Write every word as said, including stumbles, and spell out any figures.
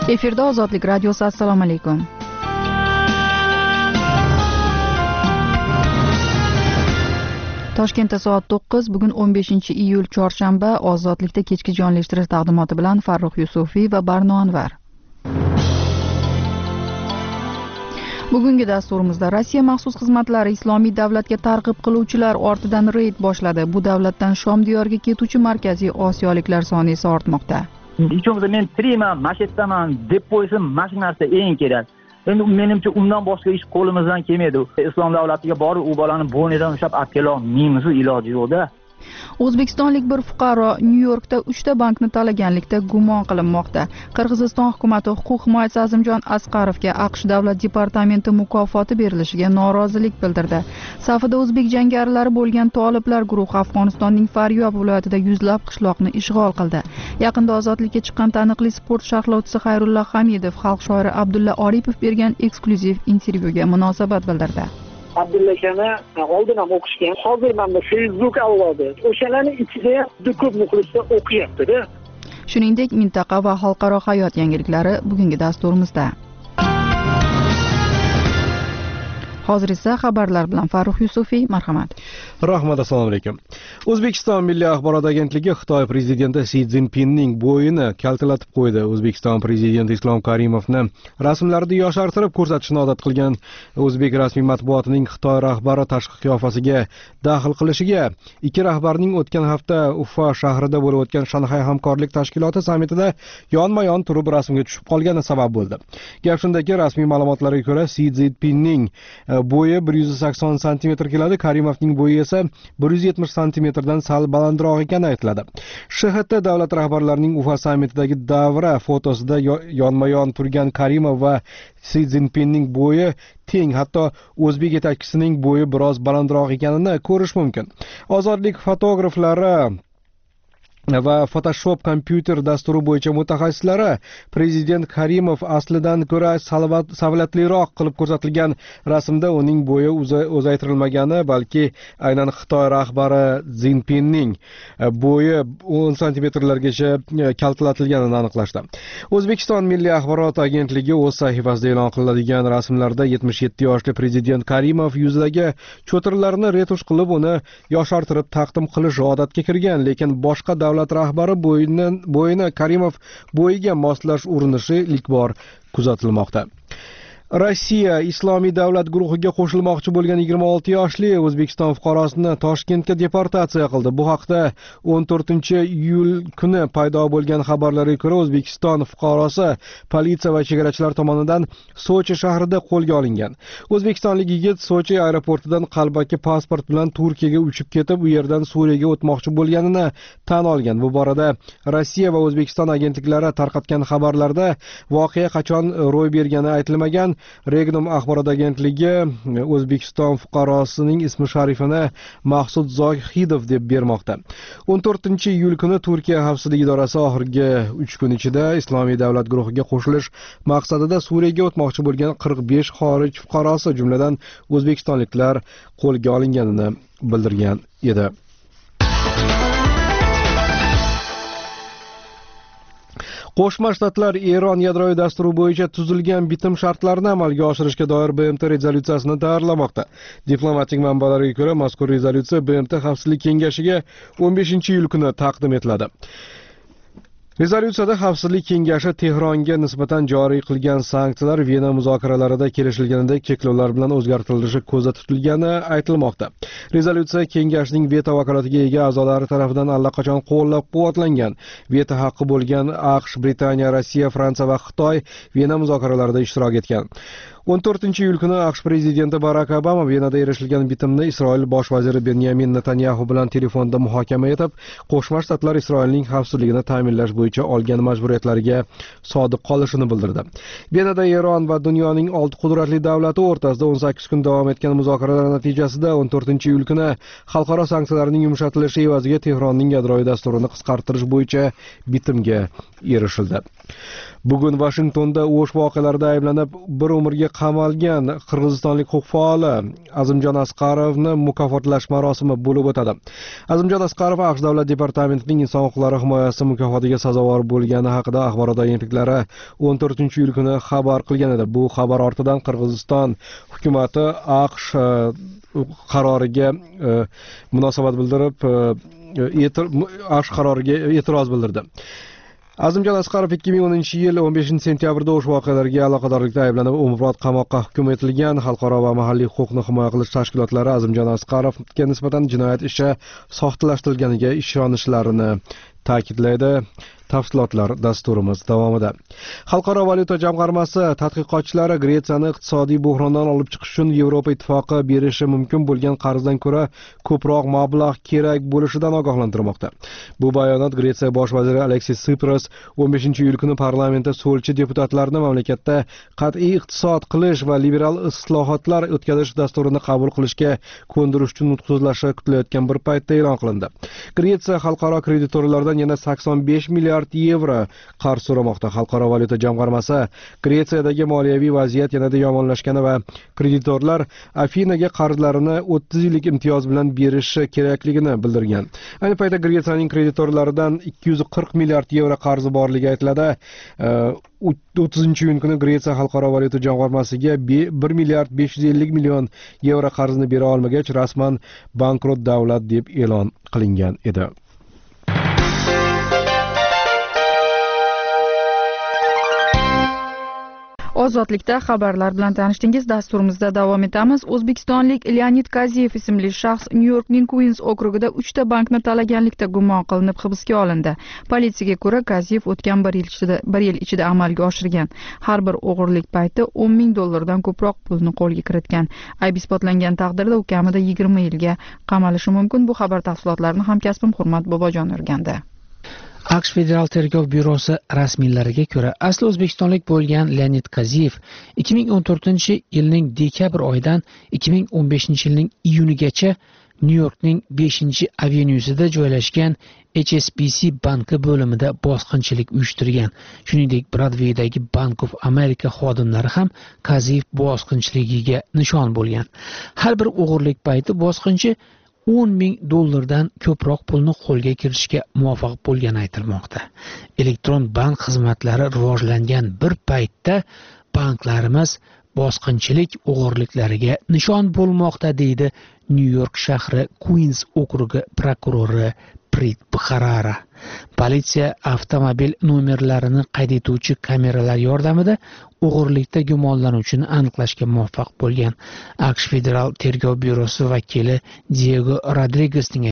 Efirda Ozodlik radiosi. Assalomu alaykum. Toshkentda soat to'qqiz, bugun o'n beshinchi iyul chorshanba. Ozodlikda kechki jonlashtirish taqdimoti bilan Farruh Yusufiy va Barno Anvar. Bugungi dasturimizda Rossiya maxsus xizmatlari islomiy davlatga targ'ib qiluvchilar ortidan reyd boshladi. Bu davlatdan Shom diyoriga ketuvchi markaziy osiyoliklar soni esa ortmoqda. Hech bo'lmasa men tirikman, mashetdaman deb qo'ysin, mana shu narsa eng kerak. Endi menimcha undan boshqa ish qo'limizdan kelmaydi. Islom davlatiga borib u bolani bo'ynidan ushlab olib kela olmaymiz, iloji yo'qda. O'zbekistonlik bir fuqaro Nyu-Yorkda uchta bankni talaganlikda gumon qilinmoqda. Qirg'iziston hukumati huquq himoyachisi Azimjon Asqarovga AQSh davlat departamenti mukofoti berilishiga norozilik bildirdi. Safida o'zbek jangarilari bo'lgan toliblar guruhi Afg'onistonning Faryob viloyatida yuzlab qishloqni ishg'ol qildi. Yaqinda ozodlikka chiqqan taniqli sport sharhlovchisi Xayrulla Hamidov xalq shoiri Abdulla Oripov bergan eksklyuziv intervyuga munosabat bildirdi. Abdulla akani oldin ham o'qishgan. Hozir mana Facebook avlodi. O'shalarning ichida ham ko'p muxlislar o'qiyapti-da. Shuningdek, mintaqa va xalqaro hayot yangiliklari bugungi dasturimizda. Hozir esa xabarlar bilan Farruh Yusufiy, marhamat. Rahmat, assalomu alaykum. O'zbekiston Milliy axborot agentligi Xitoy prezidenti Si Szinpinning bo'yini kaltalatib qo'ydi. O'zbekiston prezidenti Islom Karimovni rasmlarida yoshartirib ko'rsatishni odat qilgan o'zbek rasmiy matbuotining Xitoy rahbari tashqi qiyofasiga daxl qilishiga ikki rahbarning o'tgan hafta Ufa shahrida bo'lib o'tgan Shanxay hamkorlik tashkiloti sammitida yonma-yon turib rasmga tushib qolgani sabab bo'ldi. Gap shundaki, rasmiy ma'lumotlarga ko'ra Si Szinpinning bo'yi bir yuz sakson santimetr keladi, Karimovning bo'yi esa bir yuz yetmish santimetrdan sal balandroq ekani aytiladi. Sh H T davlat rahbarlarining Ufa sammitidagi davra fotosida yonma-yon turgan Karimov va Si Szinpinning bo'yi teng, hatto o'zbek yetakchisining bo'yi biroz balandroq ekanini ko'rish mumkin. Ozodlik fotograflari va Photoshop kompyuter dasturi bo'yicha mutaxassislari prezident Karimov aslidan ko'ra savlatliroq qilib ko'rsatilgan rasmda uning bo'yi uzaytirilmagani, balki aynan Xitoy rahbari Szinpinning bo'yi o'n santimetrlargacha kaltalatilganini aniqlashdi. O'zbekiston Milliy axborot agentligi o'z sahifasida e'lon qilinadigan rasmlarda yetmish yetti yoshli prezident Karimov yuzidagi cho'tirlarni retush qilib, uni yoshartirib taqdim qilish odatga kirgan, lekin boshqa davlat rahbari bo'yini bo'yini Karimov bo'yiga moslash urinishi ilk bor kuzatilmoqda. Rossiya islomiy davlat guruhiga qo'shilmoqchi bo'lgan yigirma olti yoshli O'zbekiston fuqarosini Toshkentga deportatsiya qildi. Bu haqda o'n to'rtinchi iyul kuni paydo bo'lgan xabarlarga ko'ra, O'zbekiston fuqarosi politsiya va chegarachilar tomonidan Sochi shahrida qo'lga olingan. O'zbekistonlik yigit Sochi aeroportidan qalbaki pasport bilan Turkiyaga uchib ketib, u yerdan Suriyaga o'tmoqchi bo'lganini tan olgan. Bu borada Rossiya va O'zbekiston agentliklari tarqatgan xabarlarda voqea qachon ro'y bergani aytilmagan. Regnum axborot agentligi O'zbekiston fuqarosining ismi sharifini Maqsud Zohidov deb bermoqda. o'n to'rtinchi iyul kuni Turkiya xavfsizlik idorasi oxirgi uch kun ichida islomiy davlat guruhiga qo'shilish maqsadida Suriyaga o'tmoqchi bo'lgan qirq besh xorij fuqarosi, jumladan o'zbekistonliklar qo'lga olinganini bildirgan edi. Qo'shma Shtatlar Eron yadroviy dasturi bo'yicha tuzilgan bitim shartlarini amalga oshirishga doir B M T rezolyutsiyasini tayyorlamoqda. Diplomatik manbalarga ko'ra, mazkur rezolyutsiya B M T Xavfsizlik kengashiga o'n beshinchi iyul kuni taqdim etiladi. Rezolyutsiyada Xavfsizlik kengashi Tehronga nisbatan joriy qilgan sanksiyalar Vena muzokaralarida kelishilganidek cheklovlar bilan o'zgartirilishi ko'zda tutilgani aytilmoqda. Rezolyutsiya kengashning veto vakolatiga ega a'zolari tomonidan allaqachon qo'llab-quvvatlangan. Veto haqqi bo'lgan AQSh, Britaniya, Rossiya, Fransiya va Xitoy Vena muzokaralarida ishtirok etgan. o'n to'rtinchi iyul kuni AQSh prezidenti Barak Obama Venada erishilgan bitimni Isroil bosh vaziri Benyamin Netanyahu bilan telefonda muhokama etib, Qo'shma Shtatlar Isroilning xavfsizligini ta'minlash bo'yicha olgan majburiyatlariga sodiq qolishini bildirdi. Venada Eron va dunyoning olti qudratli davlati o'rtasida o'n sakkiz kun davom etgan muzokaralar natijasida o'n to'rtinchi iyul kuni xalqaro sanksiyalarning yumshatilishi evaziga Tehronning yadroviy dasturini qisqartirish bo'yicha bitimga erishildi. Bugun Washingtonda o'sh voqealarida ayblanib bir umrga qamalgan qirg'izistonlik huquq faoli Azimjon Asqarovni mukofotlash marosimi bo'lib o'tadi. Azimjon Asqarov AQSh Davlat departamentining inson huquqlari himoyasi mukofotiga sazovor bo'lgani haqida axborot agentliklari o'n to'rtinchi iyul kuni xabar qilgan edi. Bu xabar ortidan Qirg'iziston hukumatı AQSh qaroriga munosabat bildirib, AQSh qaroriga e'tiroz bildirdi. Azimjon Asqarov ikki ming o'ninchi yil o'n beshinchi sentyabrda o'sha voqealarga aloqadorlikda ayblanib umrbod qamoqqa hukm etilgan xalqaro va mahalliy huquqni himoya qilish tashkilotlari Azimjon Asqarovga nisbatan jinoyat ishi soxtalashtirilganiga ishonishlarini ta'kidlaydi. Tafsilotlar dasturimiz davomida. Xalqaro valyuta jamg'armasi tadqiqotchilari Gretsiyani iqtisodiy buhrondan olib chiqish uchun Yevropa ittifoqi berishi mumkin bo'lgan qarzdan ko'ra ko'proq mablag' kerak bo'lishidan ogohlantirmoqda. Bu bayonot Gretsiya bosh vaziri Aleksis Tsipras o'n beshinchi iyul kuni parlamentda so'lchi deputatlarni mamlakatda qat'iy iqtisod qilish va liberal islohotlar o'tkazish dasturini qabul qilishga ko'ndirish uchun nutq so'zlashi kutilayotgan bir paytda e'lon qilindi. Gretsiya xalqaro kreditorlardan yana sakson besh milliard yevro qarz so'ramoqda. Xalqaro valyuta jamg'armasi Gretsiyadagi moliyaviy vaziyat yanada yomonlashgani va kreditorlar Afinaga qarzlarini o'ttiz yillik imtiyoz bilan berishi kerakligini bildirgan. Ayni paytda Gretsiyaning kreditorlaridan ikki yuz qirq milliard yevro qarzi borligi aytiladi. o'ttizinchi iyun kuni Gretsiya xalqaro valyuta jamg'armasiga bir milliard besh yuz ellik million yevro qarzini bera olmagach, rasman bankrot davlat deb e'lon qilingan edi. Ozodlikda xabarlar bilan tanishdingiz. Dasturimizda davom etamiz. O'zbekistonlik Leonid Kaziyev ismli shaxs Nyu-Yorkning Queens okrugida uchta bankni talaganlikda gumon qilinib hibsga olindi. Politsiyaga ko'ra, Kaziyev o'tgan bir yil ichida bir yil ichida amalga oshirgan. Har bir o'g'irlik payti o'n ming dollardan ko'proq pulni qo'lga kiritgan. Ayb isbotlangan taqdirda u kamida yigirma yilga qamalishi mumkin. Bu xabar tafsilotlarini hamkasbim Hurmat Bobojon o'rgandi. AQSh Federal tergov byurosi rasmiylariga ko'ra, asli o'zbekistonlik bo'lgan Leonid Kaziyev ikki ming o'n to'rtinchi yilning dekabr oyidan ikki ming o'n beshinchi yilning iyunigacha Nyu-Yorkning beshinchi avenyusida joylashgan H S B C banki bo'limida bosqinchilik uyushtirgan. Shuningdek, Broadwaydagi Bank of America xodimlari ham Kaziyev bosqinchiligiga nishon bo'lgan. Har bir o'g'irlik payti bosqinchi o'n ming dollardan ko'proq pulni qo'lga kiritishga muvaffaq bo'lgani aytilmoqda. Elektron bank xizmatlari rivojlangan bir paytda banklarimiz bosqinchilik o'g'irliklariga nishon bo'lmoqda, deydi Nyu-York shahri Queens okrugi prokurori Preet Bharara. Politsiya avtomobil nomerlarini qayd etuvchi kameralar yordamida o'g'irlikda gumonlanuvchini aniqlashga muvaffaq bo'lgan. AQSh Federal tergov byurosi vakili Diego Rodriguezning